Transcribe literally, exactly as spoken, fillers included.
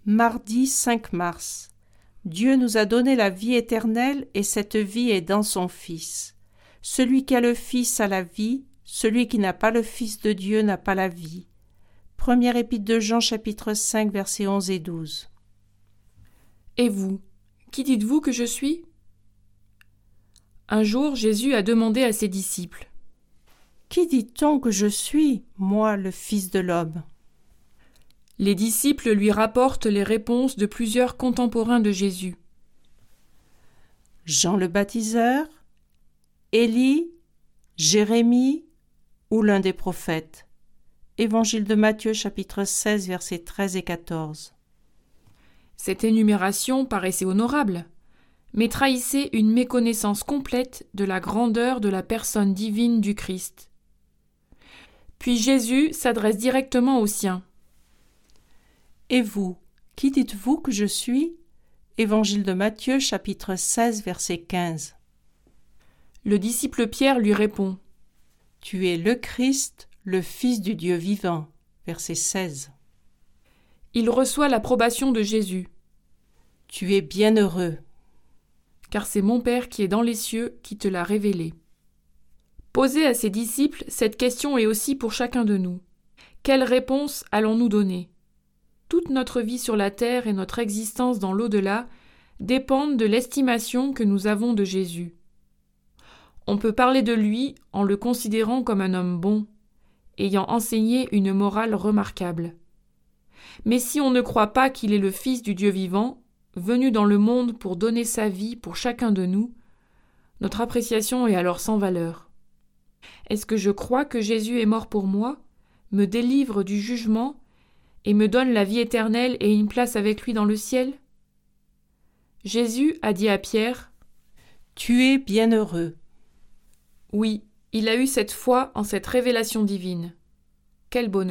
Mardi cinq mars. Dieu nous a donné la vie éternelle et cette vie est dans son Fils. Celui qui a le Fils a la vie, celui qui n'a pas le Fils de Dieu n'a pas la vie. Première épître de Jean, chapitre cinq, versets onze et douze. Et vous, qui dites-vous que je suis ? Un jour, Jésus a demandé à ses disciples : Qui dit-on que je suis, moi, le Fils de l'homme ? Les disciples lui rapportent les réponses de plusieurs contemporains de Jésus. Jean le baptiseur, Élie, Jérémie ou l'un des prophètes. Évangile de Matthieu, chapitre seize, versets treize et quatorze. Cette énumération paraissait honorable, mais trahissait une méconnaissance complète de la grandeur de la personne divine du Christ. Puis Jésus s'adresse directement aux siens. Et vous, qui dites-vous que je suis ? Évangile de Matthieu, chapitre seize, verset quinze. Le disciple Pierre lui répond : Tu es le Christ, le Fils du Dieu vivant. Verset seize. Il reçoit l'approbation de Jésus. Tu es bienheureux, car c'est mon Père qui est dans les cieux qui te l'a révélé. Poser à ses disciples cette question est aussi pour chacun de nous. Quelle réponse allons-nous donner ? Toute notre vie sur la terre et notre existence dans l'au-delà dépendent de l'estimation que nous avons de Jésus. On peut parler de lui en le considérant comme un homme bon, ayant enseigné une morale remarquable. Mais si on ne croit pas qu'il est le Fils du Dieu vivant, venu dans le monde pour donner sa vie pour chacun de nous, notre appréciation est alors sans valeur. Est-ce que je crois que Jésus est mort pour moi, me délivre du jugement et me donne la vie éternelle et une place avec lui dans le ciel ? Jésus a dit à Pierre : Tu es bienheureux. Oui, il a eu cette foi en cette révélation divine. Quel bonheur !